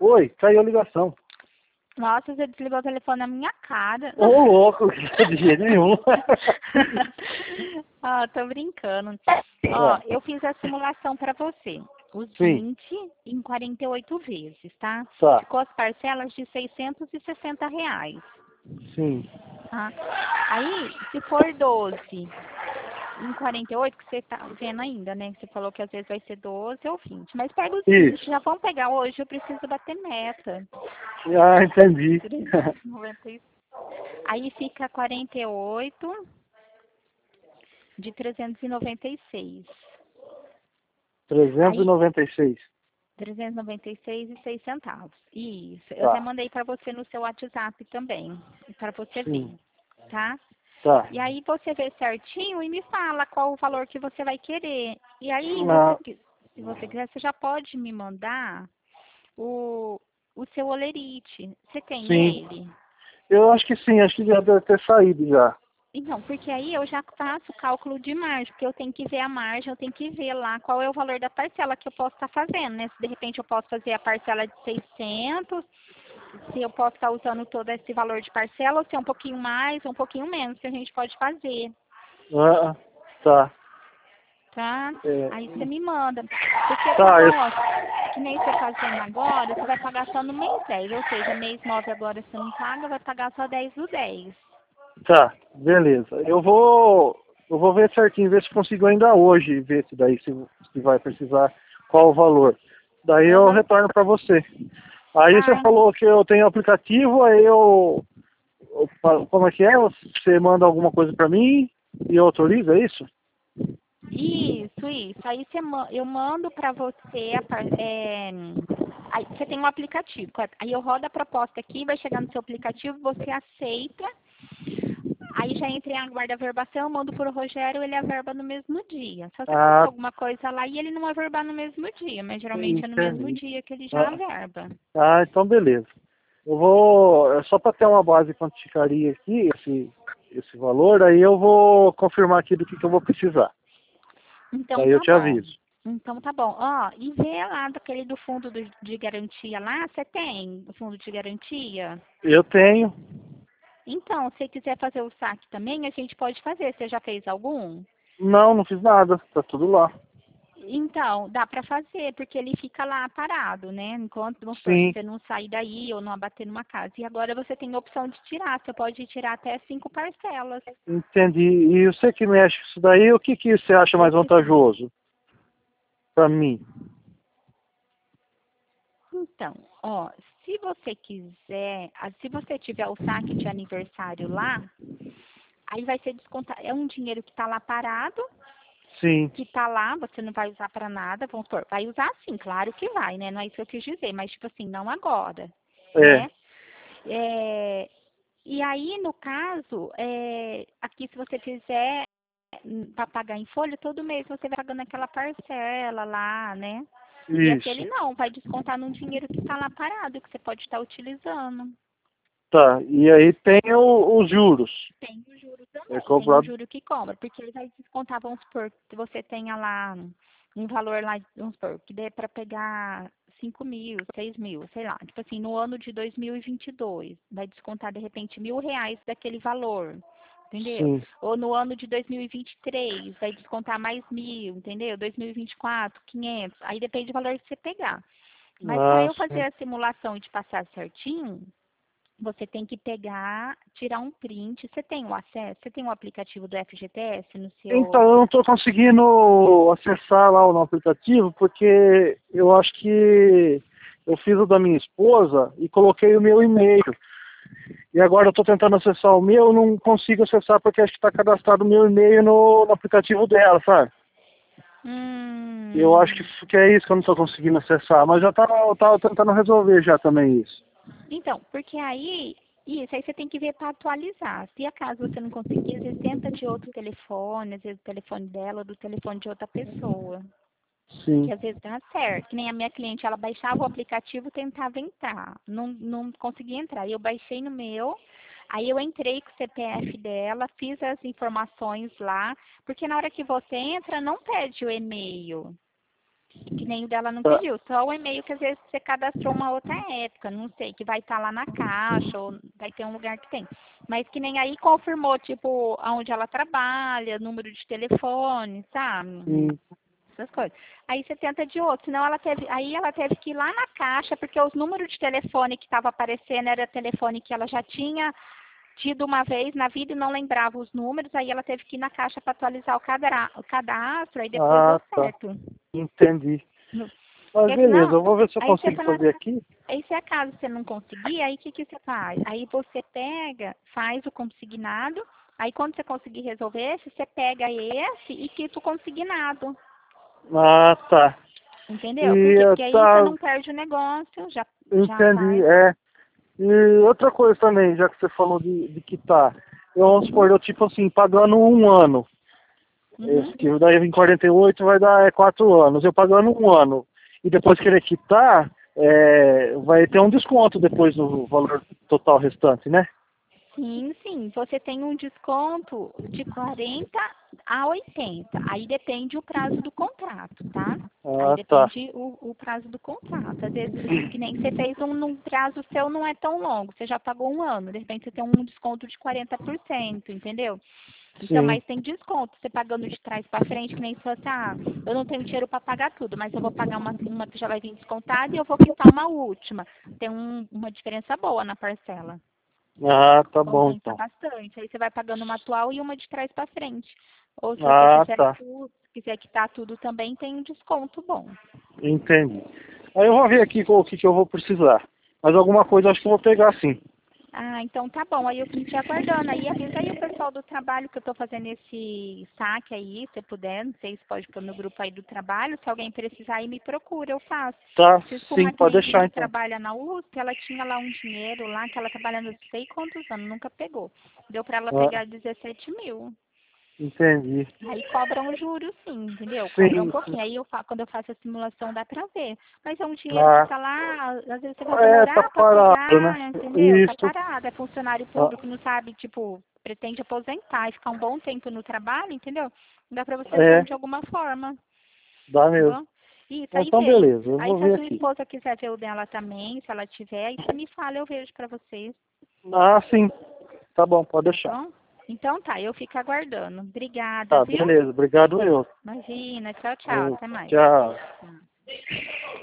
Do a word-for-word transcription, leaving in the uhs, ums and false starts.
Oi, caiu a ligação. Nossa, você desligou o telefone na minha cara. Ô, louco, de jeito nenhum. Ó, tô brincando. Ó, eu fiz a simulação para você. Os Sim, vinte em quarenta e oito vezes, tá? tá, Ficou as parcelas de seiscentos e sessenta reais. sim. Tá? Aí, se for doze em quarenta e oito, que você tá vendo ainda, né? Você falou que às vezes vai ser doze ou vinte. Mas pega os vinte, Isso. já vamos pegar hoje, eu preciso bater meta. Ah, entendi. trezentos e noventa e seis. Aí fica quarenta e oito de trezentos e noventa e seis. trezentos e Aí, noventa e seis. trezentos e noventa e seis e seis centavos. Isso. Eu até Tá, mandei para você no seu WhatsApp também, para você ver, sim, tá? tá. E aí você vê certinho e me fala qual o valor que você vai querer. E aí, você, Não, qui- se você quiser, você já pode me mandar o, o seu olerite. Você tem sim. ele? Eu acho que sim, acho que já deve ter saído já. Então, porque aí eu já faço o cálculo de margem, porque eu tenho que ver a margem, eu tenho que ver lá qual é o valor da parcela que eu posso estar fazendo, né? Se de repente eu posso fazer a parcela de seiscentos, se eu posso estar usando todo esse valor de parcela, ou se é um pouquinho mais ou um pouquinho menos, que a gente pode fazer, Ah, tá. tá? É, Aí você me manda. Porque tá tá, eu, bom, que nem você fazendo agora, você vai pagar só no mês dez, ou seja, mês nove agora você não paga, vai pagar só dez do dez. tá, beleza. Eu vou, eu vou ver certinho, ver se consigo ainda hoje, ver se daí se, se vai precisar, qual o valor. Daí eu Aham. retorno para você. Aí você Ah, falou que eu tenho aplicativo, aí eu, eu fa- como é que é? Você manda alguma coisa para mim e eu autorizo, é isso? isso, isso. Aí você, ma- eu mando para você, a par- é, aí você tem um aplicativo. Aí eu rodo a proposta aqui, vai chegar no seu aplicativo, você aceita. Aí já entra em aguarda a averbação, eu mando para o Rogério, ele averba no mesmo dia. Só se acontecer Ah, alguma coisa lá e ele não averbar no mesmo dia, mas geralmente é no mesmo entendi. dia que ele já Ah, averba. ah, então beleza. Eu vou, é só para ter uma base quanto ficaria aqui, esse, esse valor, aí eu vou confirmar aqui do que, que eu vou precisar. Então Daí eu tá te bom. aviso. Então tá bom. Ó, e vê lá daquele do fundo do- de garantia lá, você tem o fundo de garantia? Eu tenho. Então, se quiser fazer o saque também, a gente pode fazer. Você já fez algum? Não, não fiz nada. Tá tudo lá. Então, dá para fazer, porque ele fica lá parado, né? Enquanto, vamos supor, Sim, você não sair daí ou não abater numa casa. E agora você tem a opção de tirar. Você pode tirar até cinco parcelas. entendi. E você que mexe com isso daí, o que, que você acha mais Esse fundo. vantajoso para mim? Então, ó, se você quiser, ah, se você tiver o saque de aniversário lá, aí vai ser descontado. É um dinheiro que está lá parado, Sim, que tá lá, você não vai usar para nada, vamos supor, vai usar sim, claro que vai, né? Não é isso que eu quis dizer, mas tipo assim, não agora, é. né? É, e aí, no caso, é, aqui se você fizer para pagar em folha, todo mês você vai pagando aquela parcela lá, né? E aquele Isso. não, vai descontar num dinheiro que está lá parado, que você pode estar utilizando. Tá. E aí tem o- os juros. Tem o juro É também, tem o cobrado. juro que cobra, porque ele vai descontar, vamos supor, que você tenha lá um valor lá, vamos supor, que dê para pegar cinco mil, seis mil, sei lá. Tipo assim, no ano de dois mil e vinte e dois, vai descontar de repente mil reais daquele valor, entendeu? Sim. Ou no ano de dois mil e vinte e três, vai descontar mais mil, entendeu? dois mil e vinte e quatro, quinhentos, aí depende do valor que você pegar. Mas para Ah, eu fazer sim. a simulação e te passar certinho, você tem que pegar, tirar um print. Você tem o acesso? Você tem o aplicativo do F G T S no Então, seu... eu não estou conseguindo acessar lá o aplicativo porque eu acho que eu fiz o da minha esposa e coloquei o meu e-mail. E agora eu estou tentando acessar o meu, não consigo acessar porque acho que está cadastrado o meu e-mail no, no aplicativo dela, sabe? Eu acho que, Hum, que é isso que eu não estou conseguindo acessar, mas já estava eu tava tentando resolver já também isso. então, porque aí... Isso, aí você tem que ver para atualizar. Se acaso você não conseguir, às vezes tenta de outro telefone, às vezes o telefone dela ou do telefone de outra pessoa. Sim. Que às vezes dá certo. Que nem a minha cliente, ela baixava o aplicativo e tentava entrar. Não, não conseguia entrar. Eu baixei no meu, aí eu entrei com o C P F dela, fiz as informações lá, porque na hora que você entra, não pede o e-mail. Que nem o dela não Tá. pediu, só o e-mail que às vezes você cadastrou uma outra época, não sei, que vai estar lá na caixa, ou vai ter um lugar que tem. Mas que nem aí confirmou, tipo, aonde ela trabalha, número de telefone, sabe? Sim. Essas coisas. Aí você tenta de outro, senão ela teve, aí ela teve que ir lá na caixa, porque os números de telefone que estava aparecendo era telefone que ela já tinha tido uma vez na vida e não lembrava os números, aí ela teve que ir na caixa para atualizar o cadra- o cadastro, aí depois Ah, deu tá. certo. Entendi. Mas Porque beleza, senão, eu vou ver se eu aí você consigo fala, fazer aqui. aí se acaso você não conseguir, aí o que, que você faz? Aí você pega, faz o consignado, aí quando você conseguir resolver esse, você pega esse e quita o consignado. Ah, tá. Entendeu? E Porque, eh, porque aí você tá, não perde o negócio, já, já entendi, vai. é. E outra coisa também, já que você falou de, de quitar, eu vamos supor, eu tipo assim, pagando um ano, Uhum. esse que daí em quarenta e oito vai dar é, quatro anos, eu pagando um ano, e depois querer quitar, é, vai ter um desconto depois do valor total restante, né? Sim, sim. Você tem um desconto de quarenta a oitenta. Aí depende o prazo do contrato, tá? Aí Ah, tá. depende o, o prazo do contrato. Às vezes, que nem você fez um, num prazo seu não é tão longo. Você já pagou um ano. De repente você tem um desconto de quarenta por cento, entendeu? Então, Sim, mas tem desconto. Você pagando de trás para frente, que nem se fosse, ah, eu não tenho dinheiro para pagar tudo, mas eu vou pagar uma, uma que já vai vir descontada e eu vou quitar uma última. Tem um, uma diferença boa na parcela. ah, tá bom Compensa então. bastante. Aí você vai pagando uma atual e uma de trás para frente. Ou se você Ah, quiser tá, tudo, quiser quitar tudo também, tem um desconto bom. entendi. Aí eu vou ver aqui o que, que eu vou precisar. Mas alguma coisa eu acho que eu vou pegar sim. Ah, então tá bom. Aí eu fico te aguardando. Aí avisa aí o pessoal do trabalho que eu tô fazendo esse saque aí, se puder. Não sei se pode pôr no grupo aí do trabalho. Se alguém precisar aí, me procura, eu faço. Tá, Fiz com sim, uma pode cliente deixar que então. trabalha na U S P, ela tinha lá um dinheiro lá, que ela trabalha não sei quantos anos, nunca pegou. Deu pra ela Ah, pegar dezessete mil. entendi. Aí cobram um juro sim, entendeu? Cobra um Sim, pouquinho. Aí eu fa- quando eu faço a simulação dá pra ver. Mas é um dinheiro que ah, tá lá, às vezes você vai é, tá demorar pra parado, né? pegar, entendeu? Tá Isso. parado. É funcionário Ah, público, não sabe, tipo, pretende aposentar e ficar um bom tempo no trabalho, entendeu? Dá pra você pôr é, de alguma forma, dá tá mesmo. bom? Isso, aí Então, vejo. beleza, eu Aí vou se a ver sua aqui. esposa quiser ver o dela também, se ela tiver, aí você me fala, eu vejo pra vocês, Ah, sim. Tá bom, pode tá deixar. bom? Então tá, eu fico aguardando. Obrigada, Tá, viu? beleza. Obrigado eu. Imagina, tchau, tchau, Hum, até mais. Tchau. Tchau.